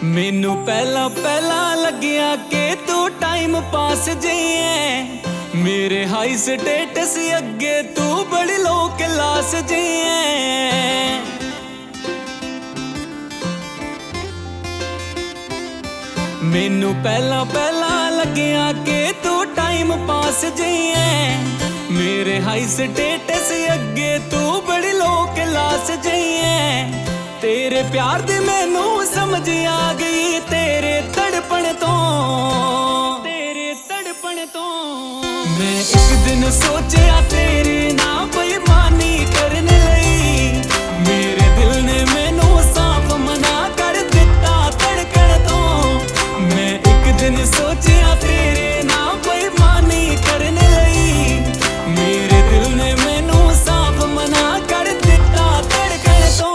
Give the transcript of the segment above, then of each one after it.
मैनू पहला पहला लग्या कि तू टाइम पास जिए, मेरे हाई स्टेटस अगे तू बड़ी लो क्लास जिए। मैनू पहला पहला लग्या कि तू टाइम पास जिए, मेरे हाई स्टेटस अगे तू बड़ी लो क्लास जिए। तेरे प्यार दी मैनू समझ आ गई, तेरे तड़पण तो मैं एक दिन सोचा तेरे ना बेईमानी करने लई, मेरे दिल ने मैनू साफ मना कर दिता धड़कन तो। मैं एक दिन सोचा तेरे ना बेईमानी करने लई, मेरे दिल ने मैनू साफ मना कर दिता धड़कन तो।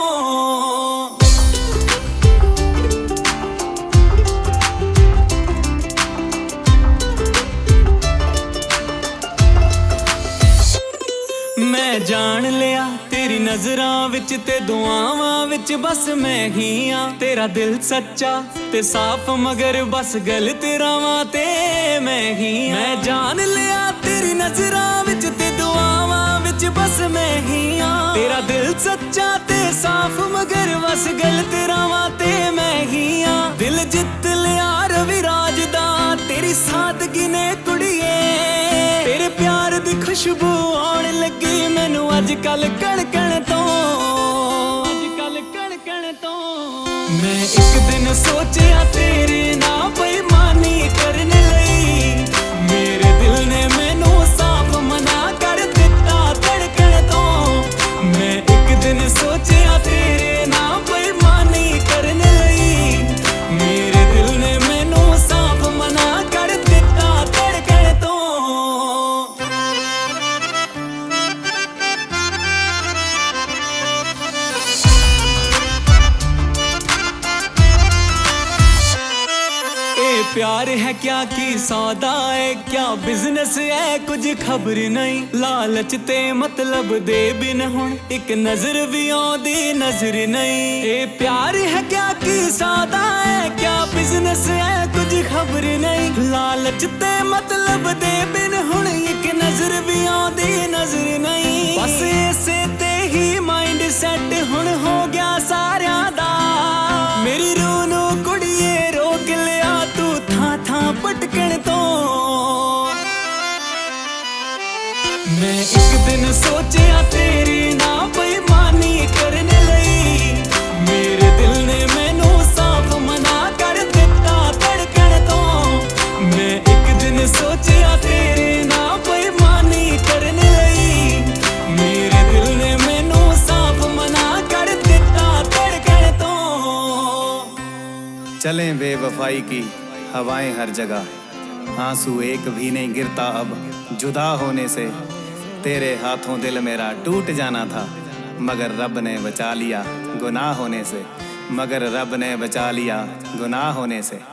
मैं जान लिया तेरी नजरां विच ते दुआवां विच बस मैं ही हाँ। तेरा दिल सच्चा ते साफ मगर बस गलत रावां ते मैं ही हाँ। मैं जान लिया तेरी नजरां विच ते दुआवां विच बस मैं ही हाँ। तेरा दिल सच्चा ते साफ मगर बस गलत रावां ते मैं ही हाँ। दिल जित लिया रविराज दा तेरी सादगी ने कुड़िए, तेरे प्यार दी खुशबू आउण लगी मैनू अजकल कणकण तो। मैं एक दिन सोचा तेरे ना बेईमानी करने लई, मेरे दिल ने मैनू साफ मना कर दिता धड़कन तो। मैं एक दिन सोचा तेरे ना बेईमानी करने लई, मेरे दिल ने मैनू साफ मना कर दिता धड़कन तो। प्यार है क्या की सौदा है, क्या बिजनेस है कुछ खबर नहीं। लालच ते मतलब दे बिन हुण एक नजर भी आउंदी नजर नहीं। ए प्यार है क्या की सौदा है, क्या बिजनेस है कुछ खबर नहीं। लालच ते मतलब दे बिन हुण एक नजर भी आउंदी नजर नहीं। बस इसे ते ही माइंड सेट हुण हो गया सारियां दा, मेरी रूह नू कुड़िए रोक लिया तू था पटकन तो। मैं एक दिन सोचा तेरी ना बेईमानी करने लई, मेरे दिल ने मैनू साफ मना कर दिता धड़कन तो। मैं एक दिन सोचा तेरे ना बेईमानी करने लई, मेरे दिल ने मैनू साफ मना कर दिता धड़कन तो। चलें बेवफाई की हवाएं हर जगह, आंसू एक भी नहीं गिरता अब जुदा होने से। तेरे हाथों दिल मेरा टूट जाना था, मगर रब ने बचा लिया गुनाह होने से, मगर रब ने बचा लिया गुनाह होने से।